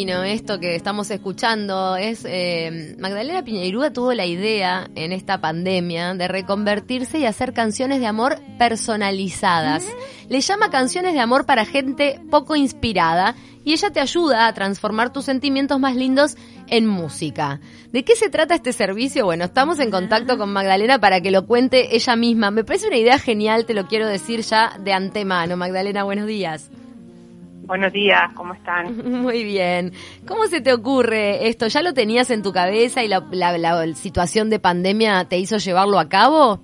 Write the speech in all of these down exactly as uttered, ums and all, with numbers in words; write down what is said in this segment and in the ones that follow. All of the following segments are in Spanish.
divino esto que estamos escuchando. Es eh, Magdalena Piñeirúa tuvo la idea en esta pandemia de reconvertirse y hacer canciones de amor personalizadas. Le llama canciones de amor para gente poco inspirada y ella te ayuda a transformar tus sentimientos más lindos en música. ¿De qué se trata este servicio? Bueno, estamos en contacto con Magdalena para que lo cuente ella misma. Me parece una idea genial, te lo quiero decir ya de antemano. Magdalena, buenos días. Buenos días, ¿cómo están? Muy bien. ¿Cómo se te ocurre esto? ¿Ya lo tenías en tu cabeza y la, la, la situación de pandemia te hizo llevarlo a cabo?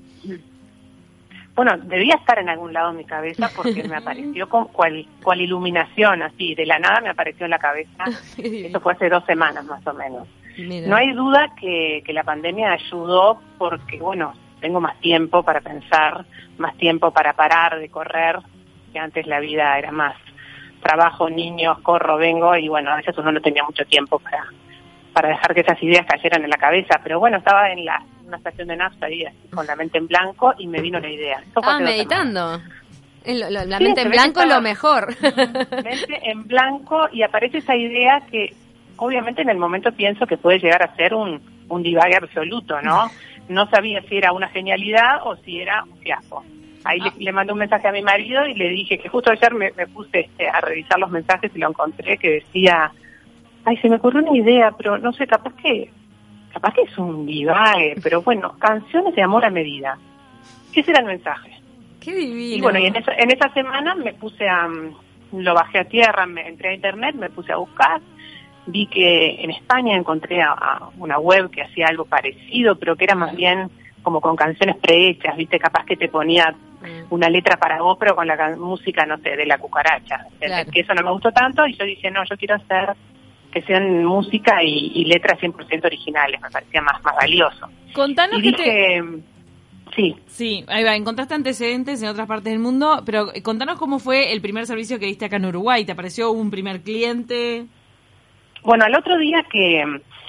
Bueno, debía estar en algún lado en mi cabeza porque me apareció con cual, cual iluminación, así, de la nada me apareció en la cabeza. Eso fue hace dos semanas más o menos. Mira. No hay duda que, que la pandemia ayudó porque, bueno, tengo más tiempo para pensar, más tiempo para parar de correr, que antes la vida era más trabajo, niños, corro, vengo, y bueno, a veces uno no tenía mucho tiempo para, para dejar que esas ideas cayeran en la cabeza, pero bueno, estaba en la una estación de nafta ahí, con la mente en blanco, y me vino la idea. Eso fue ah, meditando. Lo, lo, la sí, mente en blanco es lo mejor. Mente en blanco, y aparece esa idea que obviamente en el momento pienso que puede llegar a ser un, un divague absoluto, ¿no? No sabía si era una genialidad o si era un fiasco. Ahí ah. le, le mandé un mensaje a mi marido y le dije que justo ayer me, me puse este, a revisar los mensajes y lo encontré que decía, ay, se me ocurrió una idea, pero no sé, capaz que capaz que es un divague, pero bueno, canciones de amor a medida. Ese era el mensaje. Qué divino. Y bueno, y en esa, en esa semana me puse a, lo bajé a tierra, me entré a internet, me puse a buscar, vi que en España encontré a, a una web que hacía algo parecido, pero que era más bien como con canciones prehechas, viste, capaz que te ponía una letra para vos, pero con la can- música, no sé, de la cucaracha. Claro. Que eso no me gustó tanto, y yo dije, no, yo quiero hacer que sean música y, y letras cien por ciento originales, me parecía más, más valioso. Contanos y que dije, te... Sí. Sí, ahí va, encontraste antecedentes en otras partes del mundo, pero contanos cómo fue el primer servicio que diste acá en Uruguay. ¿Te apareció un primer cliente? Bueno, al otro día que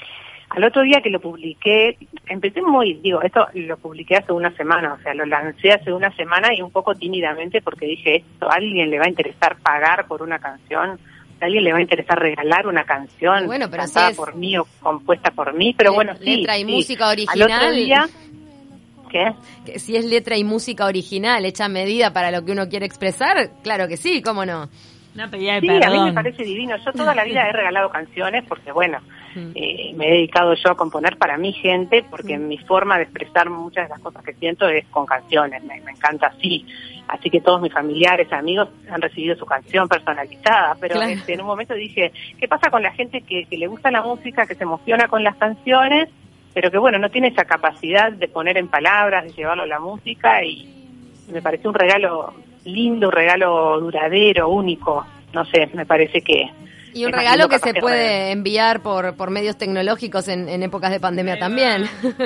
al otro día que lo publiqué, empecé muy, digo, esto lo publiqué hace una semana, o sea, lo lancé hace una semana y un poco tímidamente porque dije, esto, ¿a alguien le va a interesar pagar por una canción? ¿A alguien le va a interesar regalar una canción bueno, pero cantada si es... por mí o compuesta por mí? Pero Le- bueno, sí. Letra y sí. música original. Al otro día... ¿Qué? Que si es letra y música original, hecha a medida para lo que uno quiere expresar, claro que sí, ¿cómo no? Una pedida de sí, perdón. A mí me parece divino. Yo toda la vida he regalado canciones porque, bueno, eh, me he dedicado yo a componer para mi gente, porque mi forma de expresar muchas de las cosas que siento es con canciones. Me, me encanta así. Así que todos mis familiares, amigos han recibido su canción personalizada. Pero claro. este, en un momento dije, ¿qué pasa con la gente que, que le gusta la música, que se emociona con las canciones, pero que, bueno, no tiene esa capacidad de poner en palabras, de llevarlo a la música? Y me pareció un regalo lindo, un regalo duradero, único, no sé, me parece que... Y un regalo que se puede enviar por por medios tecnológicos en, en épocas de pandemia sí, también.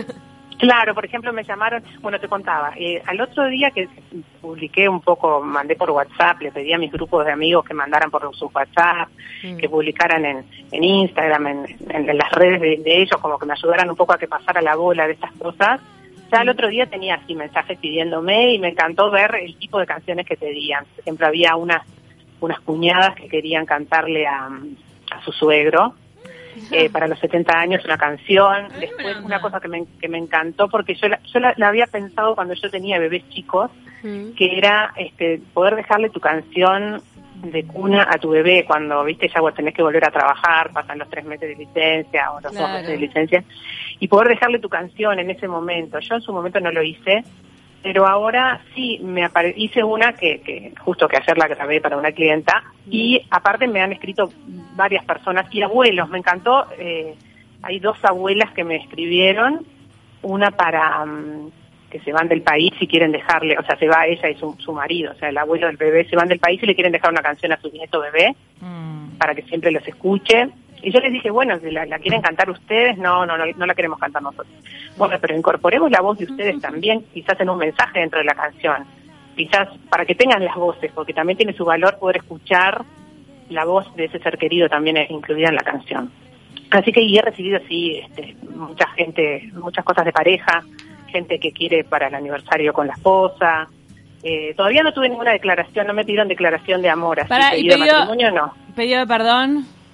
Claro, por ejemplo, me llamaron, bueno, te contaba, eh, al otro día que publiqué un poco, mandé por WhatsApp, le pedí a mis grupos de amigos que mandaran por sus WhatsApp, mm. que publicaran en, en Instagram, en, en, en las redes de, de ellos, como que me ayudaran un poco a que pasara la bola de estas cosas. Ya el otro día tenía así mensajes pidiéndome y me encantó ver el tipo de canciones que pedían. Por ejemplo, había unas unas cuñadas que querían cantarle a, a su suegro eh, para los setenta años una canción. Después una cosa que me, que me encantó, porque yo, la, yo la, la había pensado cuando yo tenía bebés chicos, que era este poder dejarle tu canción de cuna a tu bebé cuando, viste, ya vos tenés que volver a trabajar, pasan los tres meses de licencia o los claro. dos meses de licencia, y poder dejarle tu canción en ese momento. Yo en su momento no lo hice, pero ahora sí me apare- hice una que, que justo que ayer la grabé para una clienta, y aparte me han escrito varias personas y abuelos, me encantó, eh, hay dos abuelas que me escribieron, una para... Um, que se van del país y quieren dejarle, o sea, se va ella y su, su marido, o sea, el abuelo del bebé se van del país y le quieren dejar una canción a su nieto bebé, mm. para que siempre los escuche. Y yo les dije, bueno, si la, la quieren cantar ustedes, no, no, no, no la queremos cantar nosotros. Bueno, pero incorporemos la voz de ustedes también, quizás en un mensaje dentro de la canción, quizás para que tengan las voces, porque también tiene su valor poder escuchar la voz de ese ser querido también incluida en la canción. Así que y he recibido así este, mucha gente, muchas cosas de pareja, gente que quiere para el aniversario con la esposa. Eh, todavía no tuve ninguna declaración, no me pidieron declaración de amor, así Para, pedido, pedido de matrimonio no. ¿Pedido de perdón?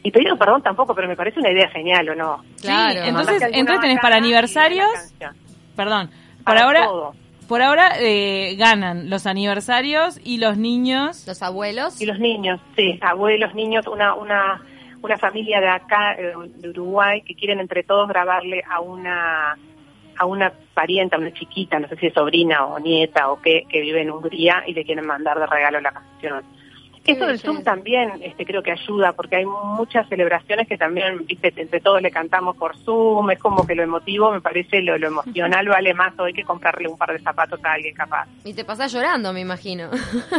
Y pedido perdón tampoco, pero me parece una idea genial, ¿o no? Claro. Sí, entonces, entonces tenés para aniversarios, perdón, por ahora, todo. por ahora eh, ganan los aniversarios y los niños. Los abuelos. Y los niños, sí, abuelos, niños, una una una familia de acá, de Uruguay, que quieren entre todos grabarle a una a una parienta, una chiquita, no sé si es sobrina o nieta o qué, que vive en Hungría y le quieren mandar de regalo la canción. Eso del Zoom también este, creo que ayuda, porque hay muchas celebraciones que también, viste, entre todos le cantamos por Zoom, es como que lo emotivo, me parece, lo, lo emocional vale más hoy que comprarle un par de zapatos a alguien capaz. Y te pasás llorando, me imagino.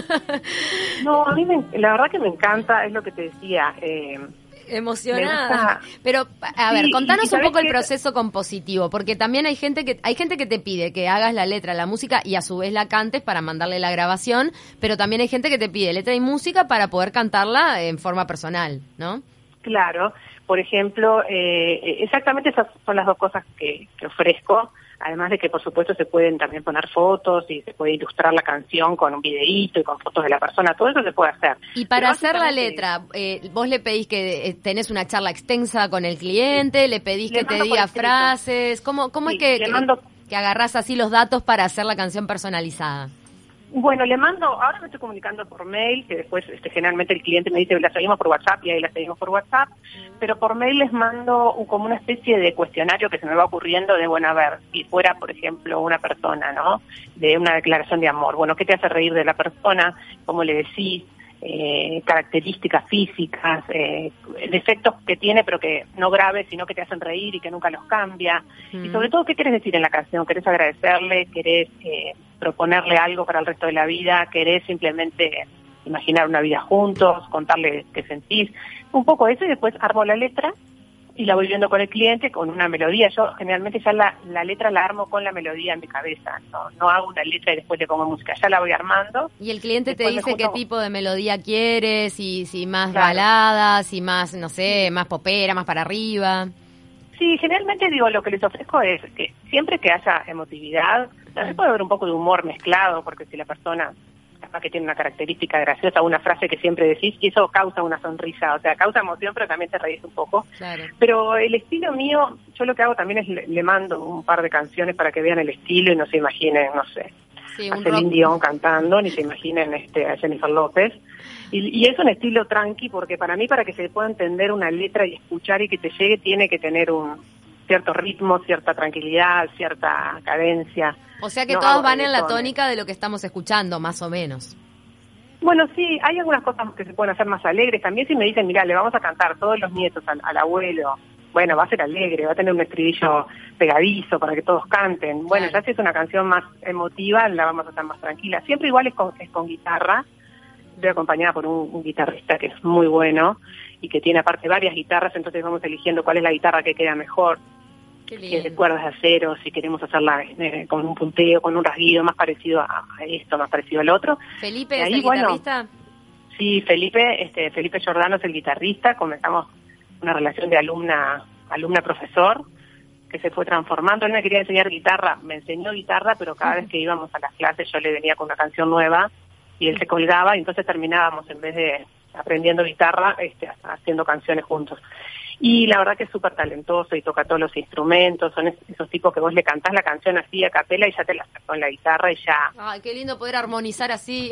No, a mí me, la verdad que me encanta, es lo que te decía, eh, emocionada. Pero, a ver, sí, contanos un poco el proceso compositivo, porque también hay gente que hay gente que te pide que hagas la letra, la música y a su vez la cantes para mandarle la grabación, pero también hay gente que te pide letra y música para poder cantarla en forma personal, ¿no? Claro. Por ejemplo, eh, exactamente esas son las dos cosas que, que ofrezco. Además de que, por supuesto, se pueden también poner fotos y se puede ilustrar la canción con un videíto y con fotos de la persona. Todo eso se puede hacer. Y para hacer la letra, eh, vos le pedís que eh, tenés una charla extensa con el cliente, le pedís le que te diga frases. ¿Cómo, cómo sí, es que, que, mando... que agarrás así los datos para hacer la canción personalizada? Bueno, le mando, ahora me estoy comunicando por mail, que después este, generalmente el cliente me dice, la seguimos por WhatsApp y ahí la seguimos por WhatsApp, mm. pero por mail les mando un, como una especie de cuestionario que se me va ocurriendo de, bueno, a ver, si fuera, por ejemplo, una persona, ¿no?, de una declaración de amor, bueno, ¿qué te hace reír de la persona? ¿Cómo le decís? Eh, características físicas, eh, defectos que tiene pero que no graves, sino que te hacen reír y que nunca los cambia. Mm. Y sobre todo, ¿qué querés decir en la canción? ¿Querés agradecerle? ¿Querés eh, proponerle algo para el resto de la vida? ¿Querés simplemente imaginar una vida juntos? ¿Contarle qué sentís? Un poco eso, y después armo la letra y la voy viendo con el cliente con una melodía. Yo generalmente ya la, la letra la armo con la melodía en mi cabeza, no, no hago una letra y después le pongo música, ya la voy armando. Y el cliente te dice junto... qué tipo de melodía quiere, si, si más claro. baladas, si más, no sé, más popera, más para arriba. Sí, generalmente digo, lo que les ofrezco es que siempre que haya emotividad, también puede haber un poco de humor mezclado, porque si la persona capaz que tiene una característica graciosa, una frase que siempre decís, y eso causa una sonrisa, o sea, causa emoción, pero también te reís un poco. Claro. Pero el estilo mío, yo lo que hago también es le, le mando un par de canciones para que vean el estilo y no se imaginen, no sé, sí, a Celine Dion cantando, ni se imaginen este, a Jennifer López. Y, y es un estilo tranqui, porque para mí, para que se pueda entender una letra y escuchar y que te llegue, tiene que tener un cierto ritmo, cierta tranquilidad, cierta cadencia. O sea que no, todos van en la tónica de lo que estamos escuchando, más o menos. Bueno, sí, hay algunas cosas que se pueden hacer más alegres. También si me dicen, mira, le vamos a cantar todos los nietos al, al abuelo, bueno, va a ser alegre, va a tener un estribillo pegadizo para que todos canten. Bueno, claro. Ya si es una canción más emotiva, la vamos a hacer más tranquila. Siempre igual es con, es con guitarra. Estoy acompañada por un, un guitarrista que es muy bueno y que tiene aparte varias guitarras, entonces vamos eligiendo cuál es la guitarra que queda mejor. Que de cuerdas de acero, si queremos hacerla eh, con un punteo, con un rasguido más parecido a, a esto, más parecido al otro. ¿Felipe es el guitarrista? Bueno, sí, Felipe, este, Felipe Giordano es el guitarrista. Comenzamos una relación de alumna, alumna-profesor que se fue transformando. Él me quería enseñar guitarra, me enseñó guitarra, pero cada uh-huh. vez que íbamos a las clases yo le venía con una canción nueva y él se colgaba, y entonces terminábamos, en vez de aprendiendo guitarra, este, haciendo canciones juntos. Y la verdad que es súper talentoso y toca todos los instrumentos, son esos tipos que vos le cantás la canción así a capela y ya te la sacó en la guitarra y ya... Ay, qué lindo poder armonizar así.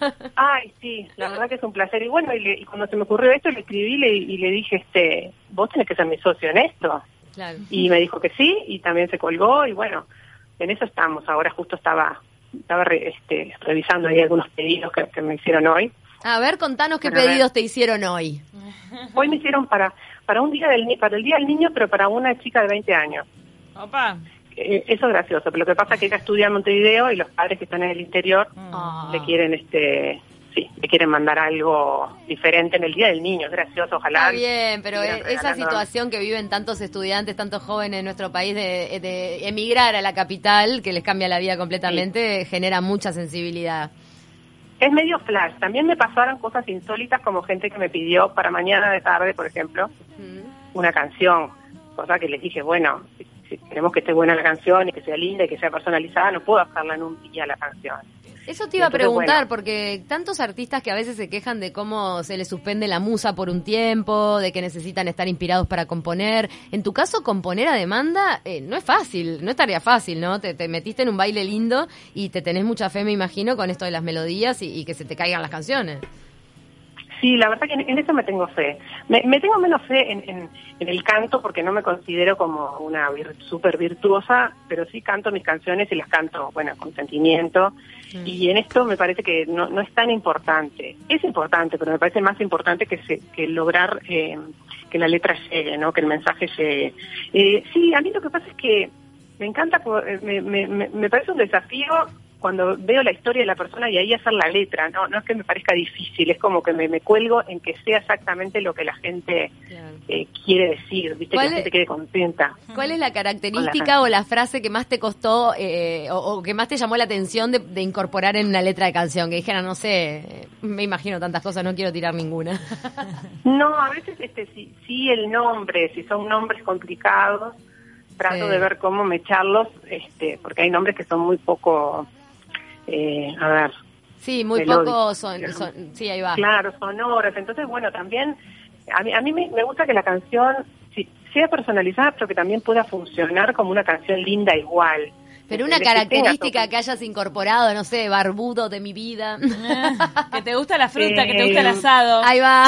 Ay, sí, la verdad que es un placer. Y bueno, y, le, y cuando se me ocurrió esto, le escribí le, y le dije, este, vos tenés que ser mi socio en esto. Claro. Y me dijo que sí, y también se colgó, y bueno, en eso estamos. Ahora justo estaba estaba re, este, revisando ahí algunos pedidos que, que me hicieron hoy. A ver, contanos qué bueno, pedidos te hicieron hoy. Hoy me hicieron para para un día del para el día del niño, pero para una chica de veinte años. Opa. Eh, eso es gracioso, pero lo que pasa es que ella estudia en Montevideo y los padres que están en el interior oh. le quieren este sí, le quieren mandar algo diferente en el día del niño. Es gracioso, ojalá. Está bien, pero esa situación que viven tantos estudiantes, tantos jóvenes en nuestro país de, de emigrar a la capital, que les cambia la vida completamente, sí. genera mucha sensibilidad. Es medio flash. También me pasaron cosas insólitas, como gente que me pidió para mañana de tarde, por ejemplo, mm. una canción. Cosa que les dije, bueno, si, si queremos que esté buena la canción y que sea linda y que sea personalizada, no puedo hacerla en un día la canción. Eso te iba a preguntar, bueno, porque tantos artistas que a veces se quejan de cómo se les suspende la musa por un tiempo, de que necesitan estar inspirados para componer. En tu caso, componer a demanda eh, no es fácil, no es tarea fácil, ¿no? Te, te metiste en un baile lindo y te tenés mucha fe, me imagino, con esto de las melodías y, y que se te caigan las canciones. Sí, la verdad que en, en eso me tengo fe. Me, me tengo menos fe en, en, en el canto porque no me considero como una vir, súper virtuosa, pero sí canto mis canciones y las canto, bueno, con sentimiento. Mm. Y en esto me parece que no, no es tan importante. Es importante, pero me parece más importante que, se, que lograr eh, que la letra llegue, ¿no? Que el mensaje llegue. Eh, sí, a mí lo que pasa es que me encanta, me, me, me, me parece un desafío cuando veo la historia de la persona y ahí hacer la letra, no no es que me parezca difícil, es como que me, me cuelgo en que sea exactamente lo que la gente claro. eh, quiere decir, viste, que la gente quede contenta. ¿Cuál es la característica la o la frase que más te costó eh, o, o que más te llamó la atención de, de incorporar en una letra de canción? Que dijera, no sé, me imagino tantas cosas, no quiero tirar ninguna. No, a veces este sí, sí el nombre, si son nombres complicados, trato sí. de ver cómo mecharlos, este, porque hay nombres que son muy poco... Eh, a ver. Sí, muy poco son, son, sí, ahí va. Claro, sonoras. Entonces, bueno, también, a mí, a mí me, me gusta que la canción sí, sea personalizada, pero que también pueda funcionar como una canción linda igual. Pero una característica que, que hayas incorporado, no sé, barbudo de mi vida. Que te gusta la fruta, eh, que te gusta el asado. Ahí va.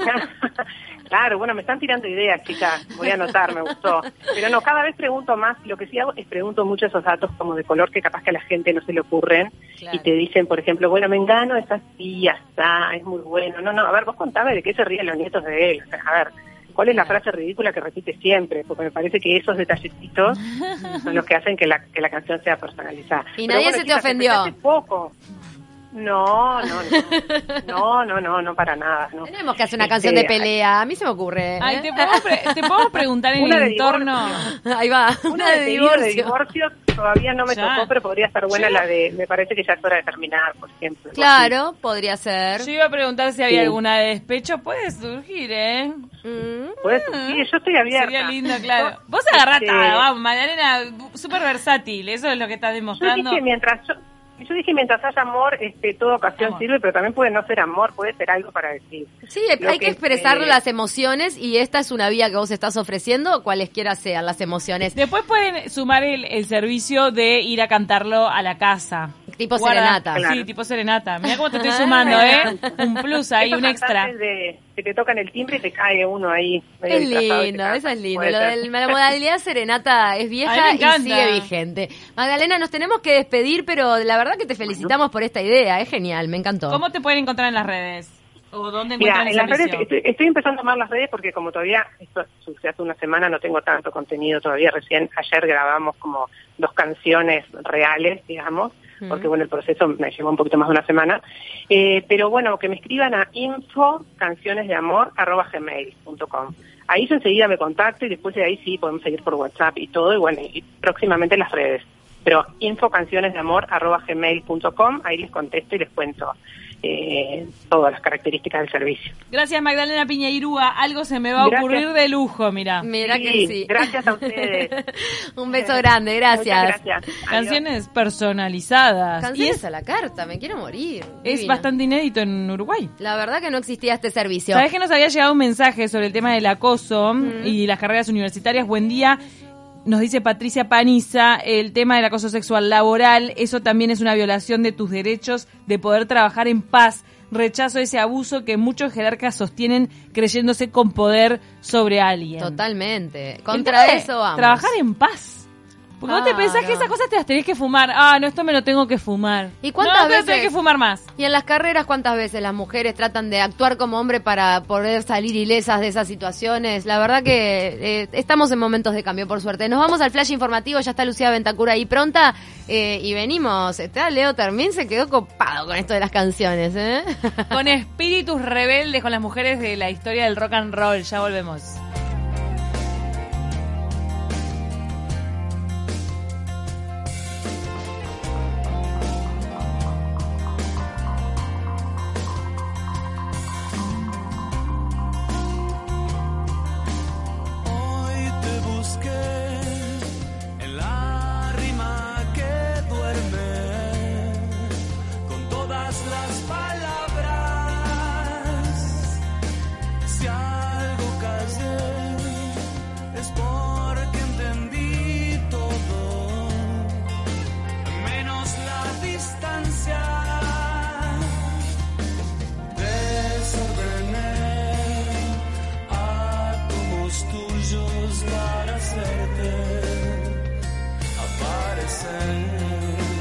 Claro, bueno, me están tirando ideas, chicas, voy a anotar, me gustó. Pero no, cada vez pregunto más, lo que sí hago es pregunto mucho esos datos como de color que capaz que a la gente no se le ocurren. Claro. Y te dicen, por ejemplo, bueno, Mengano es así, ya está, es muy bueno. No, no, a ver, vos contame de qué se ríen los nietos de él. O sea, a ver, ¿cuál es la frase ridícula que repite siempre? Porque me parece que esos detallecitos son los que hacen que la, que la canción sea personalizada. Y Pero nadie bueno, se chicas, te ofendió. Hace poco. No, no, no, no, no, no, no para nada. No. Tenemos que hacer una canción este, de pelea, a mí se me ocurre. ¿eh? Ay, ¿te podemos, pre- ¿te podemos preguntar en el entorno? Divorcio. Ahí va, una, una de, de, divorcio. de divorcio todavía no me ya. tocó, pero podría estar buena ya. la de, me parece que ya es hora de terminar, por ejemplo. Claro, así. Podría ser. Yo iba a preguntar si había sí. alguna de despecho, puede surgir, ¿eh? Mm. Puede surgir, yo estoy abierta. Sería lindo, claro. Vos agarrás este... todo, vamos, Magdalena, súper versátil, eso es lo que estás demostrando. Yo dije, mientras yo... Yo dije, mientras haya amor, este, toda ocasión amor. sirve, pero también puede no ser amor, puede ser algo para decir. Sí, Lo hay que, que expresar eh... las emociones y esta es una vía que vos estás ofreciendo, cualesquiera sean las emociones. Después pueden sumar el, el servicio de ir a cantarlo a la casa. Tipo Guarda, serenata. Claro. Sí, tipo serenata. Mira cómo te estoy sumando, ¿eh? Un plus ahí, un extra. De, que te tocan el timbre y te cae uno ahí. Es lindo, eso es lindo. Lo de la modalidad serenata es vieja y sigue vigente. Magdalena, nos tenemos que despedir, pero la verdad que te felicitamos bueno. por esta idea, es genial, me encantó. ¿Cómo te pueden encontrar en las redes? ¿O dónde Mira, encuentran en las redes estoy, estoy empezando a tomar las redes porque como todavía, esto sucede hace una semana, no tengo tanto contenido todavía, recién ayer grabamos como dos canciones reales, digamos, uh-huh. porque bueno, el proceso me llevó un poquito más de una semana, eh, pero bueno, que me escriban a info canciones de amor arroba gmail punto com. Ahí yo enseguida me contacto y después de ahí sí podemos seguir por WhatsApp y todo, y bueno, y próximamente en las redes. Pero info canciones de amor arroba gmail punto com, ahí les contesto y les cuento eh, todas las características del servicio. Gracias, Magdalena Piñeirúa, algo se me va a gracias. ocurrir de lujo, mira. Mira sí, que sí. Gracias a ustedes. Un beso grande, gracias. Muchas gracias. Canciones personalizadas. Canciones y es, a la carta, me quiero morir. Es Divina. Bastante inédito en Uruguay. La verdad que no existía este servicio. ¿Sabés que nos había llegado un mensaje sobre el tema del acoso mm. y las carreras universitarias? Buen día. Nos dice Patricia Paniza, el tema del acoso sexual laboral, eso también es una violación de tus derechos de poder trabajar en paz. Rechazo ese abuso que muchos jerarcas sostienen creyéndose con poder sobre alguien. Totalmente. Contra Entonces, eso vamos. Trabajar en paz. Porque ah, vos te pensás no. que esas cosas te las tenés que fumar. Ah, no, esto me lo tengo que fumar. ¿Y cuántas no, veces? tenés que fumar más. Y en las carreras, ¿cuántas veces las mujeres tratan de actuar como hombre para poder salir ilesas de esas situaciones? La verdad que eh, estamos en momentos de cambio, por suerte. Nos vamos al flash informativo, ya está Lucía Ventacura ahí pronta eh, y venimos. Está Leo Termín, se quedó copado con esto de las canciones, ¿eh? Con espíritus rebeldes con las mujeres de la historia del rock and roll. Ya volvemos. ojos tuyos para hacerte aparecer.